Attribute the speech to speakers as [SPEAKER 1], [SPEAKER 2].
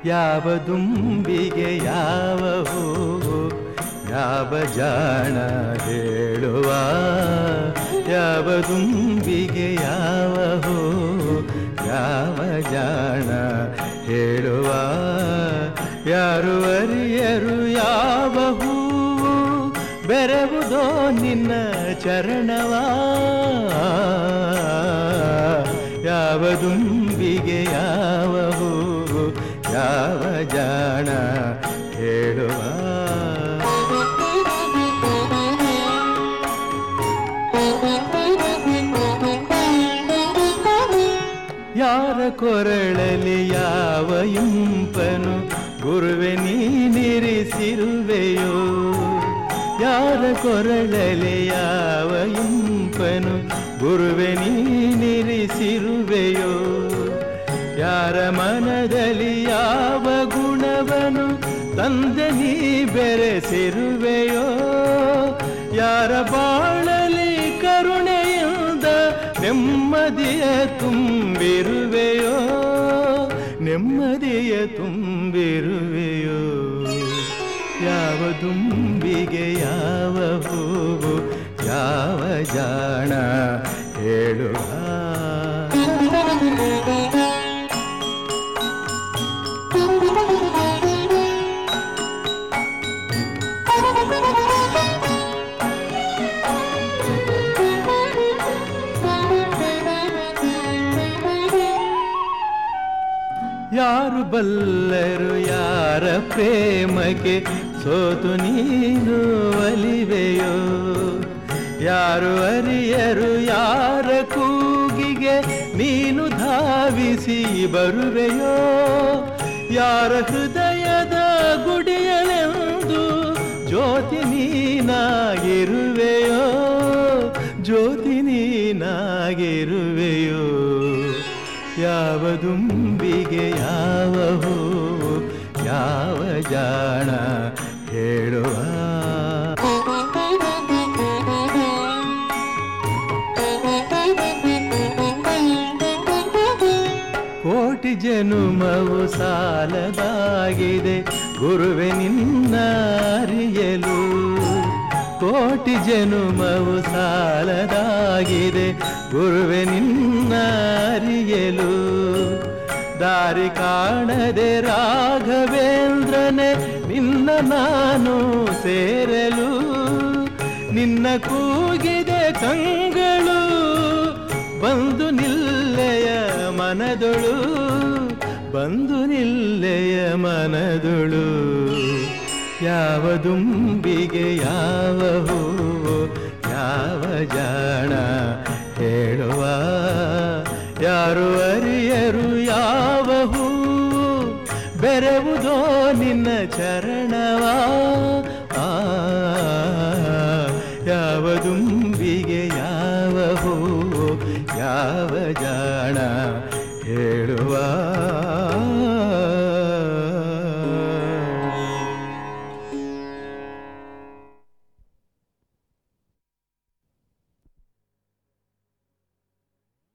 [SPEAKER 1] ಯಾವ ದುಂಬಿಗೆ ಯಾವ ಹೂವು ಯಾವ ಜಾಣ ಹೇಳುವ ಯಾವ ದುಂಬಿಗೆ ಯಾವ ಹೂವು ಯಾವ ಜಾಣ ಹೇಳುವ ಯಾರು ಅರಿಯರು ಯಾವ ಹೂವು ಬೆರೆವುದೋ ನಿನ್ನ ಚರಣವ ಯಾವ ದುಂಬಿಗೆ ಯಾವ ಹೂವು ಯಾವ ಜಾಣ ಹೇಳುವ ಯಾರ ಕೊರಳಲಿ ಯಾವ ಇಂಪನು ಗುರುವೆ ನೀನಿರಿಸಿರುವೆಯೋ ಯಾರ ಕೊರಳಲಿ ಯಾವ ಇಂಪನು ಗುರುವೆ ನೀನಿರಿಸಿರುವೆಯೋ ಯಾರ ಮನದಲ್ಲಿ ಯಾವ ಗುಣವನು ತಂದೆ ನೀ ಬೆರೆಸಿರುವೆಯೋ ಯಾರ ಬಾಳಲಿ ಕರುಣೆಯಿಂದ ನೆಮ್ಮದಿಯ ತುಂಬಿರುವೆಯೋ ನೆಮ್ಮದಿಯ ತುಂಬಿರುವೆಯೋ ಯಾವ ದುಂಬಿಗೆ ಯಾವ ಹೂವು ಯಾವ ಜಾಣ ಹೇಳುವ ಯಾರು ಬಲ್ಲರು ಯಾರ ಪ್ರೇಮಕ್ಕೆ ಸೋತು ನೀನು ಒಲಿವೆಯೋ ಯಾರು ಅರಿಯರು ಯಾರ ಕೂಗಿಗೆ ನೀನು ಧಾವಿಸಿ ಬರುವೆಯೋ ಯಾರ ಹೃದಯದ ಗುಡಿಯಳೆಂದು ಜ್ಯೋತಿ ನೀನಾಗಿರುವೆಯೋ ಜ್ಯೋತಿ ನೀನಾಗಿರುವೆಯೋ ಯಾವ ದುಂಬಿಗೆ ಯಾವ ಹೂವು ಯಾವ ಜಾಣ ಹೇಳುವ ಕೋಟಿ ಜನುಮವು ಸಾಲದಾಗಿದೆ ಗುರುವೆ ನಿನ್ನ ಅರಿಯಲು ಕೋಟಿ ಜನುಮವು ಸಾಲದಾಗಿದೆ ಗುರುವೆ ನಿನ್ನ ಅರಿಯಲು ದಾರಿ ಕಾಣದೆ ರಾಘವೇಂದ್ರನೆ ನಿನ್ನ ನಾನು ಸೇರಲು ನಿನ್ನ ಕೂಗಿದೆ ಕಂಗಳು ಬಂದು ನಿಲ್ಲೆಯ ಮನದೊಳು ಬಂದು ನಿಲ್ಲೆಯ ಮನದೊಳು ಯಾವ ದುಂಬಿಗೆ ಯಾವ ಹೂವು ಯಾವ ಜಾಣ ಹೇಳುವ ಯಾರು ಅರಿಯರು ಯಾವ ಹೂವು ಬೆರೆವುದೋ ನಿನ್ನ ಚರಣ